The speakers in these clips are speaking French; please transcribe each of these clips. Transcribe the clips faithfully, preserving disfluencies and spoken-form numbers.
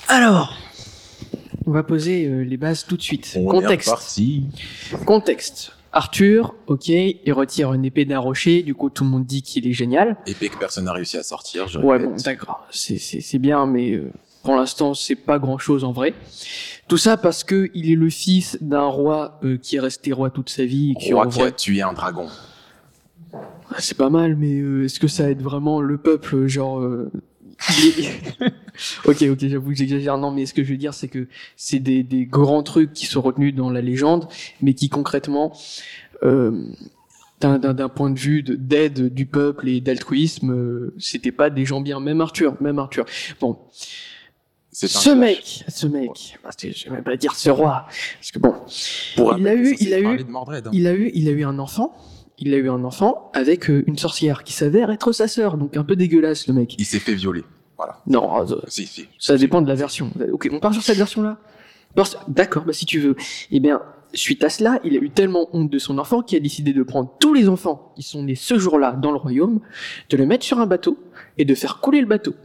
Alors, on va poser euh, les bases tout de suite. On Contexte. est reparti. Contexte. Arthur, ok, il retire une épée d'un rocher, du coup tout le monde dit qu'il est génial. Épée que personne n'a réussi à sortir, je Ouais, répète. bon, d'accord, c'est, c'est, c'est bien, mais euh, pour l'instant, c'est pas grand-chose en vrai. Tout ça parce que il est le fils d'un roi euh, qui est resté roi toute sa vie. Et qui, Roi en qui vrai, a tué un dragon. c'est pas mal, mais euh, est-ce que ça aide vraiment le peuple, genre... euh, il est- ok, ok, j'avoue que j'exagère. Non, mais ce que je veux dire, c'est que c'est des, des grands trucs qui sont retenus dans la légende, mais qui concrètement, euh, d'un, d'un, d'un point de vue de, d'aide du peuple et d'altruisme, euh, c'était pas des gens bien. Même Arthur, même Arthur. Bon, C'est un ce clash. mec, ce mec, parce que je vais même pas dire ce roi, parce que bon, Pour il a rappel, eu- c'est il a censé eu- parler de Mordred, hein. il a eu, il a eu un enfant. Il a eu un enfant avec euh, une sorcière qui s'avère être sa sœur, donc un peu dégueulasse le mec. Il s'est fait violer. Voilà. Non, euh, Si, si. ça dépend de la version. Ok, on part sur cette version-là. Parce- D'accord, bah si tu veux. Eh bien, suite à cela, il a eu tellement honte de son enfant qu'il a décidé de prendre tous les enfants qui sont nés ce jour-là dans le royaume, de les mettre sur un bateau et de faire couler le bateau.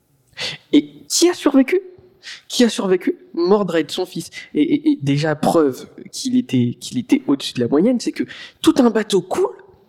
Et qui a survécu? Qui a survécu? Mordred, son fils. Et, et- et déjà, preuve qu'il était, qu'il était au-dessus de la moyenne, c'est que tout un bateau coule,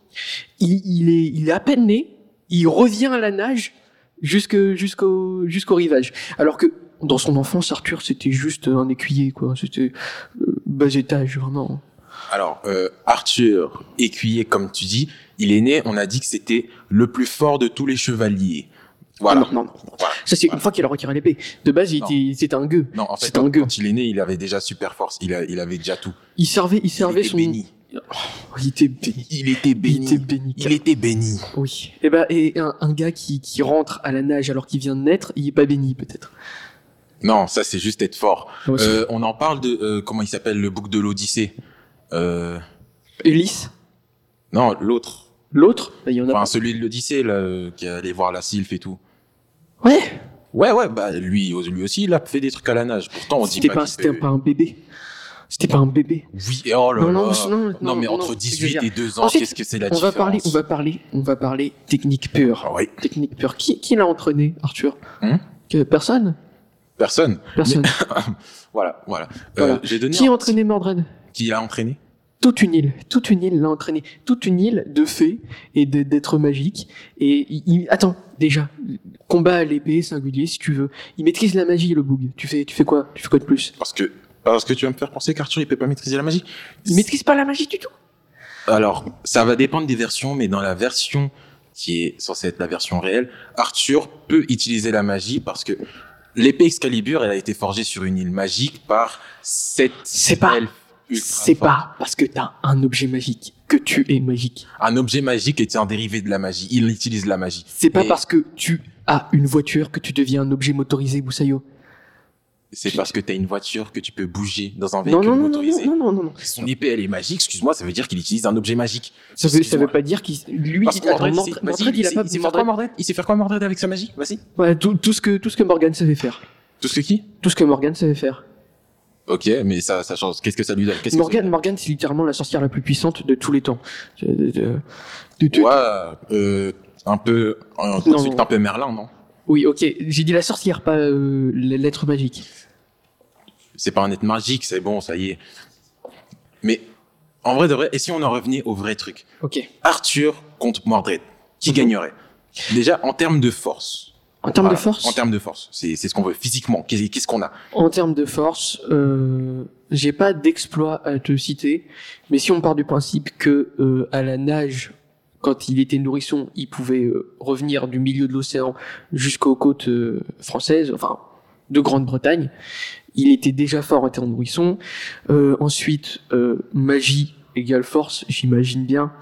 il, il est, il est à peine né, il revient à la nage jusque, jusqu'au, jusqu'au rivage. Alors que dans son enfance, Arthur, c'était juste un écuyer, quoi. C'était euh, bas étage, vraiment. Alors, euh, Arthur, écuyer, comme tu dis, il est né, on a dit que c'était le plus fort de tous les chevaliers. Voilà. Ah non, non, non. Voilà. Ça, c'est Voilà. une fois qu'il a retiré l'épée. De base, il Non. était, c'était un gueux. Non, en fait, C'était un quand, gueux. quand il est né, il avait déjà super force. Il, a, il avait déjà tout. Il servait, il Il servait était son. béni. Oh, il était béni. Il était béni. Il était béni. Il était béni. Oui. Et ben, et un, un gars qui, qui rentre à la nage alors qu'il vient de naître, il est pas béni, peut-être. Non, ça, c'est juste être fort. Ouais, c'est- Euh, on en parle de... euh, comment il s'appelle, le bouc de l'Odyssée euh, Ulysse. Non, l'autre. L'autre, bah, il y en a. Enfin, celui de l'Odyssée, là, euh, qui est allé voir la sylphe et tout. Ouais. Ouais, ouais, bah lui, lui aussi, il a fait des trucs à la nage. Pourtant, on dit C'était pas, pas, qu'il c'était fait- pas un bébé. C'était pas un bébé. Oui, et oh là Non, là. non, non, Non, non, mais non, entre non, dix-huit exagère. et deux ans, Ensuite, qu'est-ce que c'est la On va différence? parler, on va parler, on va parler technique pure. Ah oui, Technique pure. Qui, qui l'a entraîné, Arthur? Hum Que personne. personne. Personne. Voilà, voilà. Voilà. Euh, j'ai donné Qui un- a entraîné Mordred? Qui l'a entraîné? Toute une île, toute une île l'a entraîné, toute une île de fées et de- d'êtres magiques. Et il, il- attends, déjà, combat à l'épée singulier si tu veux. Il maîtrise la magie, le boug. Tu fais, tu fais quoi? Tu fais quoi de plus? Parce que, parce que tu vas me faire penser qu'Arthur, il peut pas maîtriser la magie. Il maîtrise pas la magie du tout. Alors, ça va dépendre des versions, mais dans la version qui est censée être la version réelle, Arthur peut utiliser la magie parce que l'épée Excalibur, elle a été forgée sur une île magique par sept C'est pas- elfes ultra C'est forts. pas parce que t'as un objet magique que tu es magique. Un objet magique est un dérivé de la magie. Il utilise la magie. C'est pas Et parce que tu as une voiture que tu deviens un objet motorisé, Boussayo. c'est parce que t'as une voiture que tu peux bouger dans un Non, véhicule non, non, non, motorisé. non, non, non, non. Son épée, elle est magique, excuse-moi, ça veut dire qu'il utilise un objet magique. Ça veut, ça Excuse-moi. veut pas dire qu'il, lui, Parce que attends, Mordred, il Mordred, sait- vas-y, Mordred, il a sait- pas, il sait faire Mordred- quoi, Mordred? Il sait faire quoi, Mordred, avec sa magie? Vas-y. ouais, tout, tout ce que, tout ce que Morgane savait faire. Tout ce que qui? Tout ce que Morgane savait faire. Ok, mais ça, ça change. Qu'est-ce que ça lui donne? Qu'est-ce que Morgane, ça Morgane, c'est littéralement la sorcière la plus puissante de tous les temps. De, de, de- de- de- Ouais, euh, un peu, un, Non. ensuite un peu Merlin, non? Oui, ok, j'ai dit la sorcière, pas euh, l'être magique. C'est pas un être magique, c'est bon, ça y est. Mais, en vrai de vrai, et si on en revenait au vrai truc? Ok. Arthur contre Mordred. Qui Mhm. gagnerait? Déjà, en termes de force. En termes Voilà, de force, En termes de force. C'est, c'est ce qu'on veut. Physiquement, qu'est-ce, qu'est-ce qu'on a? en termes de force, euh, j'ai pas d'exploit à te citer, mais si on part du principe que euh, à la nage, quand il était nourrisson, il pouvait euh, revenir du milieu de l'océan jusqu'aux côtes euh, françaises, enfin de Grande-Bretagne, il était déjà fort en termes de nourrisson. Euh, ensuite, euh, magie égale force, j'imagine bien.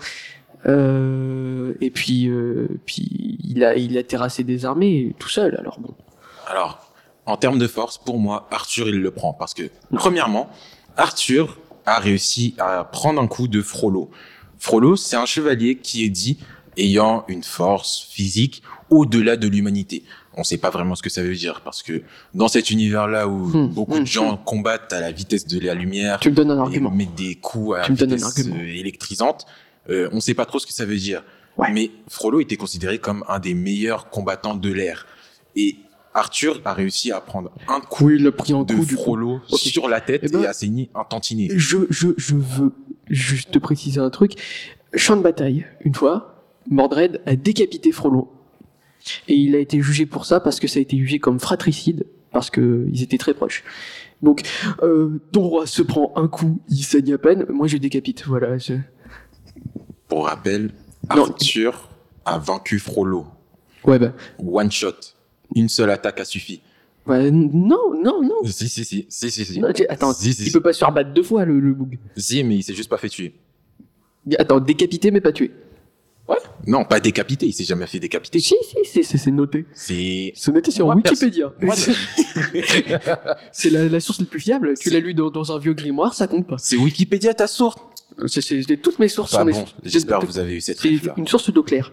Euh, et puis, euh, puis il a, il a terrassé des armées tout seul. Alors bon. Alors, en termes de force, pour moi, Arthur, il le prend. Parce que, premièrement, Arthur a réussi à prendre un coup de Frollo. Frollo, c'est un chevalier qui est dit ayant une force physique au-delà de l'humanité. On sait pas vraiment ce que ça veut dire parce que dans cet univers-là où Hmm, beaucoup hmm, de gens combattent à la vitesse de la lumière Tu me donnes un et argument. mettent des coups à Tu me donnes un vitesse argument. euh, électrisante, euh, on sait pas trop ce que ça veut dire. Ouais. Mais Frollo était considéré comme un des meilleurs combattants de l'ère. Et Arthur a réussi à prendre un coup Oui, il a pris un de coup du coup. frollo Ok. sur la tête Eh ben, et a saigné un tantinet. Je, je, je veux juste te préciser un truc. Champ de bataille, une fois, Mordred a décapité Frollo. Et il a été jugé pour ça parce que ça a été jugé comme fratricide, parce qu'ils étaient très proches. Donc, euh, ton roi se prend un coup, il saigne à peine, moi je décapite, voilà. Je... Pour rappel, Non. Arthur a vaincu Frollo. Ouais, bah, One shot. Une seule attaque a suffi. bah, n- non, non, non. Si, si, si, si, si, si. Non, tu- attends, Si, si, il si. peut pas se faire battre deux fois, le, le boug. Si, mais il s'est juste pas fait tuer. Attends, décapité mais pas tué. Ouais. Non, pas décapité, il s'est jamais fait décapiter. Si, si, c'est- c'est c'est noté. C'est... C'est noté sur Moi, Wikipédia. Moi, C'est la, la source la plus fiable. Tu C'est- l'as lu dans, dans un vieux grimoire, ça compte pas. c'est Wikipédia ta source. C'est, c'est, j'ai- toutes mes sources Pas sont des bon, sources. j'espère que vous avez eu cette C'est ref là. une source d'eau claire.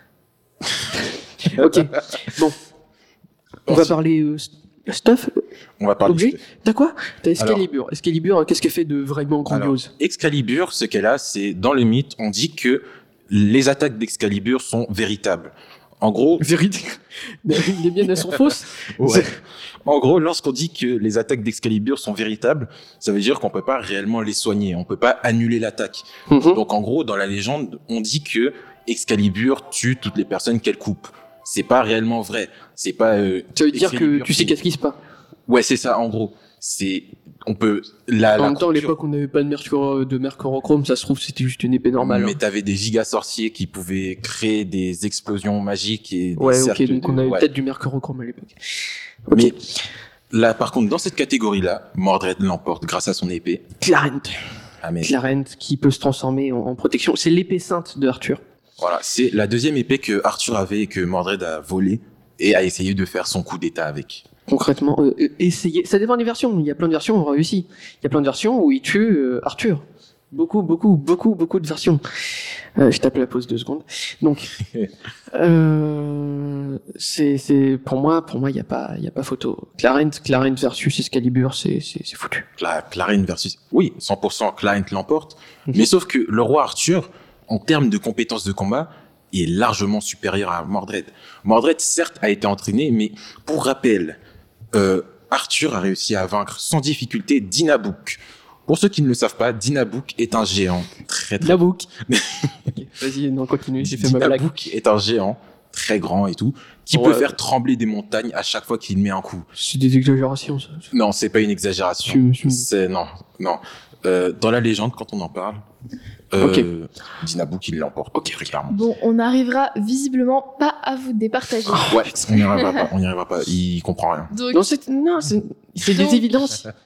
Ok. Bon. On va parler euh, st- stuff, On va parler objet. de... T'as quoi? T'as Excalibur. Excalibur, qu'est-ce qu'elle fait de vraiment grandiose? Excalibur, ce qu'elle a, c'est dans le mythe, on dit que les attaques d'Excalibur sont véritables. En gros, Vérité. Les miennes, elles sont fausses. ouais. En gros, lorsqu'on dit que les attaques d'Excalibur sont véritables, ça veut dire qu'on peut pas réellement les soigner, on peut pas annuler l'attaque. Mhm. Donc en gros, dans la légende, on dit que Excalibur tue toutes les personnes qu'elle coupe. C'est pas réellement vrai. C'est pas. Euh, Ça veut dire que Excalibur tu sais qui- qu'est-ce qui se passe. Ouais, c'est ça. En gros, c'est on peut la. En la même temps, à coupure- l'époque, on n'avait pas de mercure, de mercurochrome, ça se trouve, c'était juste une épée normale. Mais hein. t'avais des giga sorciers qui pouvaient créer des explosions magiques et des Ouais, ok, cercles donc de- on avait ouais. peut-être du mercurochrome à l'époque. Ok. Mais là, par contre, dans cette catégorie-là, Mordred l'emporte grâce à son épée. Clarent. Ah, mais Clarent qui peut se transformer en, en protection. C'est l'épée sainte de Arthur. voilà, c'est la deuxième épée que Arthur avait et que Mordred a volée et a essayé de faire son coup d'état avec. Concrètement, euh, euh, essayer. Ça dépend des versions. Il y a plein de versions où on réussit. Il y a plein de versions où il tue euh, Arthur. Beaucoup, beaucoup, beaucoup, beaucoup de versions. Euh, je tape la pause deux secondes. Donc, euh, c'est, c'est pour moi, pour moi, il y a pas, il y a pas photo. Clarent, Clarent versus Excalibur, c'est, c'est, c'est foutu. La Clarine versus... Oui, cent pour cent Clarine l'emporte. Mhm. Mais sauf que le roi Arthur, en termes de compétences de combat, est largement supérieur à Mordred. Mordred, certes, a été entraîné, mais pour rappel, euh, Arthur a réussi à vaincre sans difficulté Dinabouk. Pour ceux qui ne le savent pas, Dinabouk est un géant très très... La boucle. Vas-y, non, continue. J'ai fait ma blague. Dinabouk est un géant très grand et tout, qui Ouais. peut faire trembler des montagnes à chaque fois qu'il met un coup. C'est des exagérations, ça. Non, c'est pas une exagération. Tu- tu- C'est non, non. Euh, dans la légende, quand on en parle, euh, Dinabouk il l'emporte. Ok, très clairement. Bon, on n'arrivera visiblement pas à vous départager. Ouais, on n'y arrivera pas. On n'y arrivera pas. Il comprend rien. Donc, Non, c'est, non, c'est, c'est des Donc- évidences.